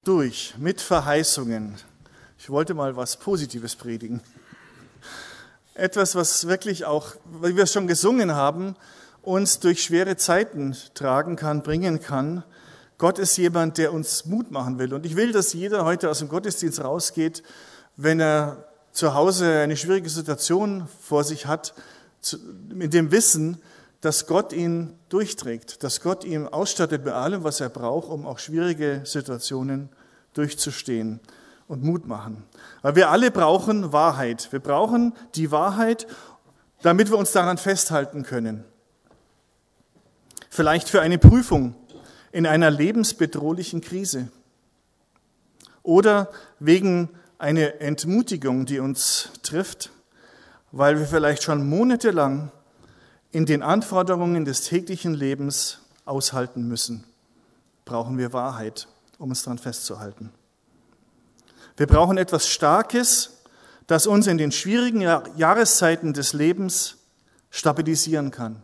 durch mit Verheißungen. Ich wollte mal was Positives predigen. Etwas, was wirklich auch, weil wir es schon gesungen haben, uns durch schwere Zeiten tragen kann, bringen kann. Gott ist jemand, der uns Mut machen will. Und ich will, dass jeder heute aus dem Gottesdienst rausgeht, wenn er zu Hause eine schwierige Situation vor sich hat, mit dem Wissen, dass Gott ihn durchträgt, dass Gott ihn ausstattet mit allem, was er braucht, um auch schwierige Situationen durchzustehen und Mut machen. Weil wir alle brauchen Wahrheit. Wir brauchen die Wahrheit, damit wir uns daran festhalten können. Vielleicht für eine Prüfung in einer lebensbedrohlichen Krise oder wegen einer Entmutigung, die uns trifft, weil wir vielleicht schon monatelang in den Anforderungen des täglichen Lebens aushalten müssen, brauchen wir Wahrheit, um uns daran festzuhalten. Wir brauchen etwas Starkes, das uns in den schwierigen Jahreszeiten des Lebens stabilisieren kann.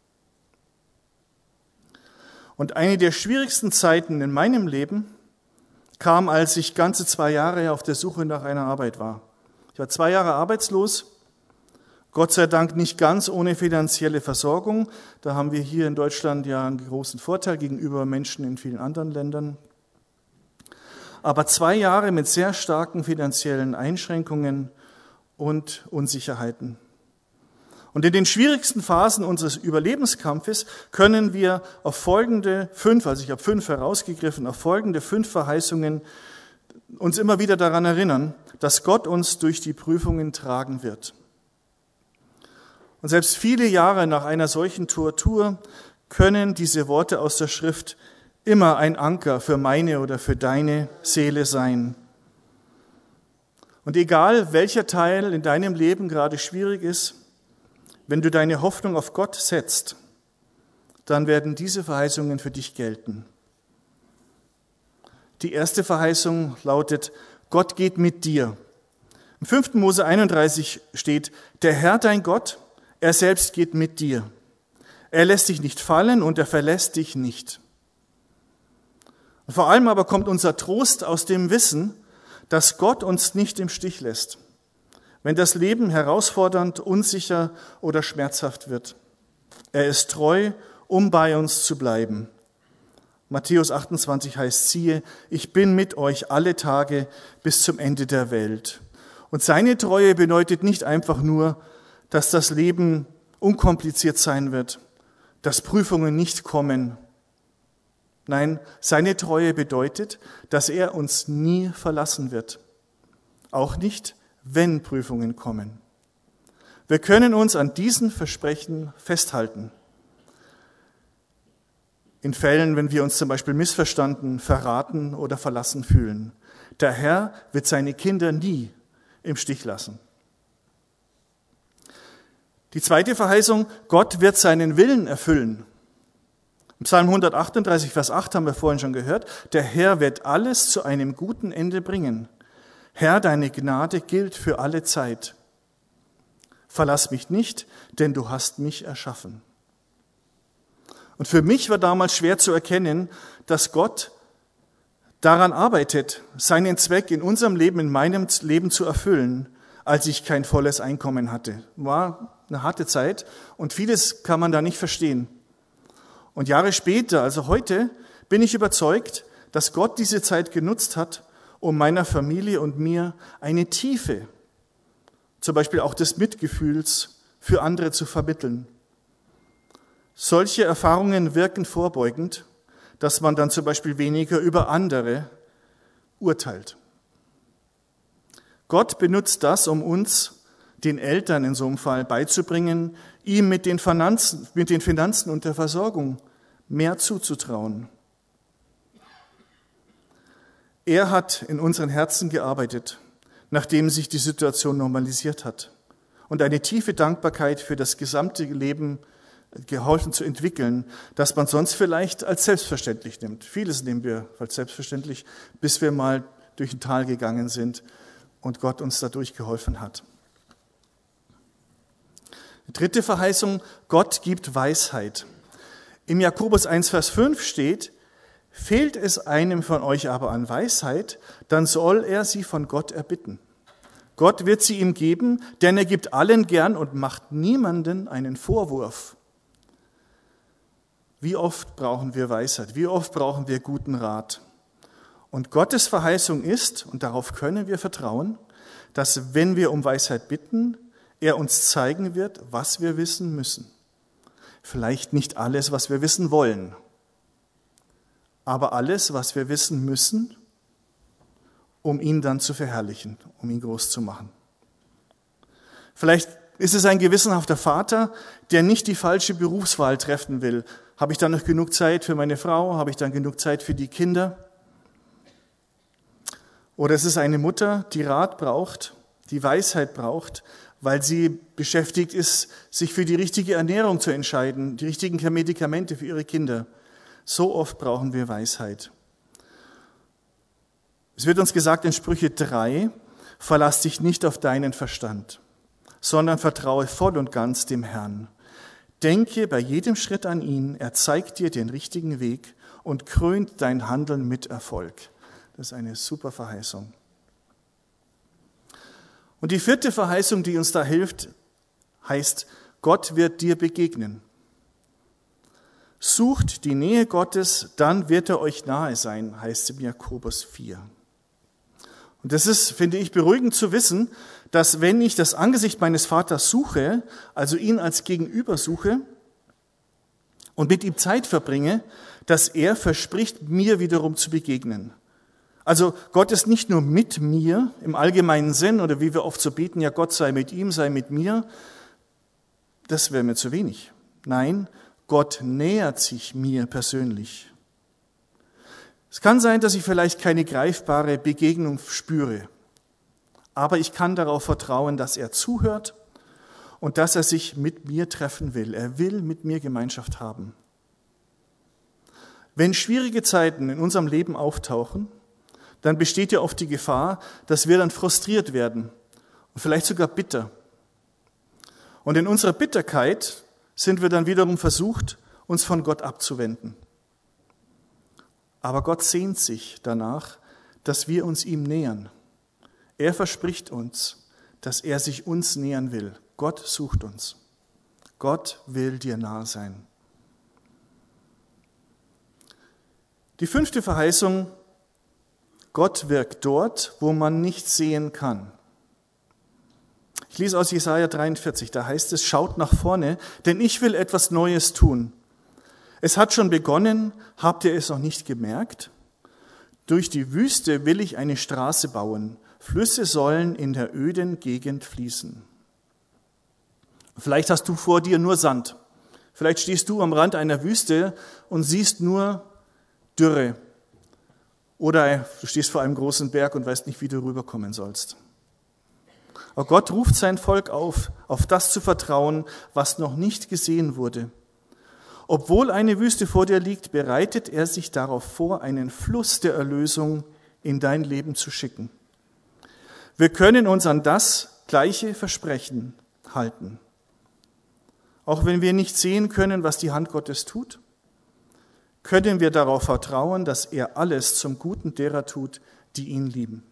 Und eine der schwierigsten Zeiten in meinem Leben kam, als ich ganze 2 Jahre auf der Suche nach einer Arbeit war. Ich war 2 Jahre arbeitslos, Gott sei Dank nicht ganz ohne finanzielle Versorgung. Da haben wir hier in Deutschland ja einen großen Vorteil gegenüber Menschen in vielen anderen Ländern. Aber 2 Jahre mit sehr starken finanziellen Einschränkungen und Unsicherheiten. Und in den schwierigsten Phasen unseres Überlebenskampfes können wir auf folgende 5, also ich habe 5 herausgegriffen, auf folgende 5 Verheißungen uns immer wieder daran erinnern, dass Gott uns durch die Prüfungen tragen wird. Und selbst viele Jahre nach einer solchen Tortur können diese Worte aus der Schrift immer ein Anker für meine oder für deine Seele sein. Und egal, welcher Teil in deinem Leben gerade schwierig ist, wenn du deine Hoffnung auf Gott setzt, dann werden diese Verheißungen für dich gelten. Die erste Verheißung lautet, Gott geht mit dir. Im 5. Mose 31 steht, der Herr dein Gott, er selbst geht mit dir. Er lässt dich nicht fallen und er verlässt dich nicht. Und vor allem aber kommt unser Trost aus dem Wissen, dass Gott uns nicht im Stich lässt, wenn das Leben herausfordernd, unsicher oder schmerzhaft wird. Er ist treu, um bei uns zu bleiben. Matthäus 28 heißt, siehe, ich bin mit euch alle Tage bis zum Ende der Welt. Und seine Treue bedeutet nicht einfach nur, dass das Leben unkompliziert sein wird, dass Prüfungen nicht kommen. Nein, seine Treue bedeutet, dass er uns nie verlassen wird. Auch nicht, wenn Prüfungen kommen. Wir können uns an diesen Versprechen festhalten. In Fällen, wenn wir uns zum Beispiel missverstanden, verraten oder verlassen fühlen. Der Herr wird seine Kinder nie im Stich lassen. Die zweite Verheißung, Gott wird seinen Willen erfüllen. Im Psalm 138, Vers 8 haben wir vorhin schon gehört, der Herr wird alles zu einem guten Ende bringen. Herr, deine Gnade gilt für alle Zeit. Verlass mich nicht, denn du hast mich erschaffen. Und für mich war damals schwer zu erkennen, dass Gott daran arbeitet, seinen Zweck in unserem Leben, in meinem Leben zu erfüllen, als ich kein volles Einkommen hatte. War eine harte Zeit und vieles kann man da nicht verstehen. Und Jahre später, also heute, bin ich überzeugt, dass Gott diese Zeit genutzt hat, um meiner Familie und mir eine Tiefe, zum Beispiel auch des Mitgefühls, für andere zu vermitteln. Solche Erfahrungen wirken vorbeugend, dass man dann zum Beispiel weniger über andere urteilt. Gott benutzt das, um uns, den Eltern in so einem Fall, beizubringen, ihm mit den Finanzen und der Versorgung mehr zuzutrauen. Er hat in unseren Herzen gearbeitet, nachdem sich die Situation normalisiert hat und eine tiefe Dankbarkeit für das gesamte Leben geholfen zu entwickeln, das man sonst vielleicht als selbstverständlich nimmt. Vieles nehmen wir als selbstverständlich, bis wir mal durch ein Tal gegangen sind und Gott uns dadurch geholfen hat. Die dritte Verheißung, Gott gibt Weisheit. Im Jakobus 1, Vers 5 steht, Fehlt es einem von euch aber an Weisheit, dann soll er sie von Gott erbitten. Gott wird sie ihm geben, denn er gibt allen gern und macht niemanden einen Vorwurf. Wie oft brauchen wir Weisheit? Wie oft brauchen wir guten Rat? Und Gottes Verheißung ist, und darauf können wir vertrauen, dass wenn wir um Weisheit bitten, er uns zeigen wird, was wir wissen müssen. Vielleicht nicht alles, was wir wissen wollen, aber alles, was wir wissen müssen, um ihn dann zu verherrlichen, um ihn groß zu machen. Vielleicht ist es ein gewissenhafter Vater, der nicht die falsche Berufswahl treffen will. Habe ich dann noch genug Zeit für meine Frau? Habe ich dann genug Zeit für die Kinder? Oder es ist eine Mutter, die Rat braucht, die Weisheit braucht, weil sie beschäftigt ist, sich für die richtige Ernährung zu entscheiden, die richtigen Medikamente für ihre Kinder. So oft brauchen wir Weisheit. Es wird uns gesagt in Sprüche 3, verlass dich nicht auf deinen Verstand, sondern vertraue voll und ganz dem Herrn. Denke bei jedem Schritt an ihn, er zeigt dir den richtigen Weg und krönt dein Handeln mit Erfolg. Das ist eine super Verheißung. Und die vierte Verheißung, die uns da hilft, heißt, Gott wird dir begegnen. Sucht die Nähe Gottes, dann wird er euch nahe sein, heißt es in Jakobus 4. Und das ist, finde ich, beruhigend zu wissen, dass wenn ich das Angesicht meines Vaters suche, also ihn als Gegenüber suche und mit ihm Zeit verbringe, dass er verspricht, mir wiederum zu begegnen. Also Gott ist nicht nur mit mir im allgemeinen Sinn oder wie wir oft so beten, ja Gott sei mit ihm, sei mit mir, das wäre mir zu wenig. Nein, Gott nähert sich mir persönlich. Es kann sein, dass ich vielleicht keine greifbare Begegnung spüre, aber ich kann darauf vertrauen, dass er zuhört und dass er sich mit mir treffen will. Er will mit mir Gemeinschaft haben. Wenn schwierige Zeiten in unserem Leben auftauchen, dann besteht ja oft die Gefahr, dass wir dann frustriert werden und vielleicht sogar bitter. Und in unserer Bitterkeit sind wir dann wiederum versucht, uns von Gott abzuwenden. Aber Gott sehnt sich danach, dass wir uns ihm nähern. Er verspricht uns, dass er sich uns nähern will. Gott sucht uns. Gott will dir nahe sein. Die fünfte Verheißung, Gott wirkt dort, wo man nicht sehen kann. Ich lese aus Jesaja 43, da heißt es, schaut nach vorne, denn ich will etwas Neues tun. Es hat schon begonnen, habt ihr es noch nicht gemerkt? Durch die Wüste will ich eine Straße bauen, Flüsse sollen in der öden Gegend fließen. Vielleicht hast du vor dir nur Sand. Vielleicht stehst du am Rand einer Wüste und siehst nur Dürre. Oder du stehst vor einem großen Berg und weißt nicht, wie du rüberkommen sollst. Aber Gott ruft sein Volk auf das zu vertrauen, was noch nicht gesehen wurde. Obwohl eine Wüste vor dir liegt, bereitet er sich darauf vor, einen Fluss der Erlösung in dein Leben zu schicken. Wir können uns an das gleiche Versprechen halten. Auch wenn wir nicht sehen können, was die Hand Gottes tut, können wir darauf vertrauen, dass er alles zum Guten derer tut, die ihn lieben.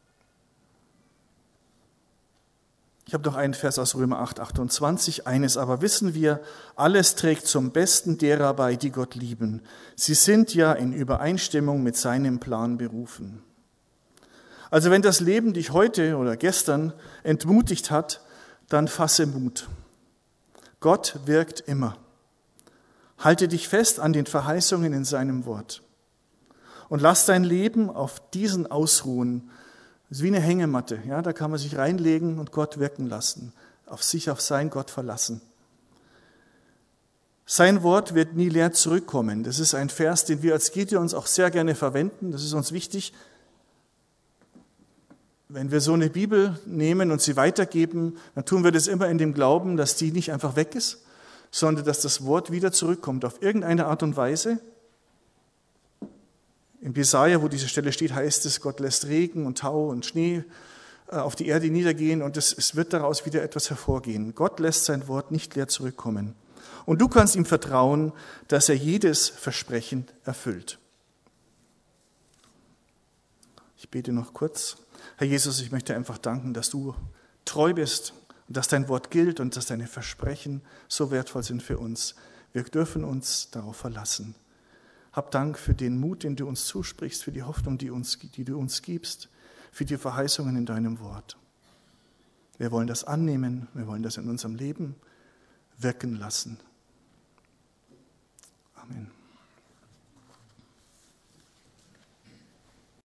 Ich habe noch einen Vers aus Römer 8, 28. Eines aber wissen wir, alles trägt zum Besten derer bei, die Gott lieben. Sie sind ja in Übereinstimmung mit seinem Plan berufen. Also wenn das Leben dich heute oder gestern entmutigt hat, dann fasse Mut. Gott wirkt immer. Halte dich fest an den Verheißungen in seinem Wort. Und lass dein Leben auf diesen ausruhen. Das ist wie eine Hängematte, ja, da kann man sich reinlegen und Gott wirken lassen, auf sein Gott verlassen. Sein Wort wird nie leer zurückkommen. Das ist ein Vers, den wir als Gideons auch sehr gerne verwenden. Das ist uns wichtig. Wenn wir so eine Bibel nehmen und sie weitergeben, dann tun wir das immer in dem Glauben, dass die nicht einfach weg ist, sondern dass das Wort wieder zurückkommt auf irgendeine Art und Weise. Im Jesaja, wo diese Stelle steht, heißt es, Gott lässt Regen und Tau und Schnee auf die Erde niedergehen und es wird daraus wieder etwas hervorgehen. Gott lässt sein Wort nicht leer zurückkommen. Und du kannst ihm vertrauen, dass er jedes Versprechen erfüllt. Ich bete noch kurz. Herr Jesus, ich möchte einfach danken, dass du treu bist und dass dein Wort gilt und dass deine Versprechen so wertvoll sind für uns. Wir dürfen uns darauf verlassen. Hab Dank für den Mut, den du uns zusprichst, für die Hoffnung, die du uns gibst, für die Verheißungen in deinem Wort. Wir wollen das annehmen, wir wollen das in unserem Leben wirken lassen. Amen.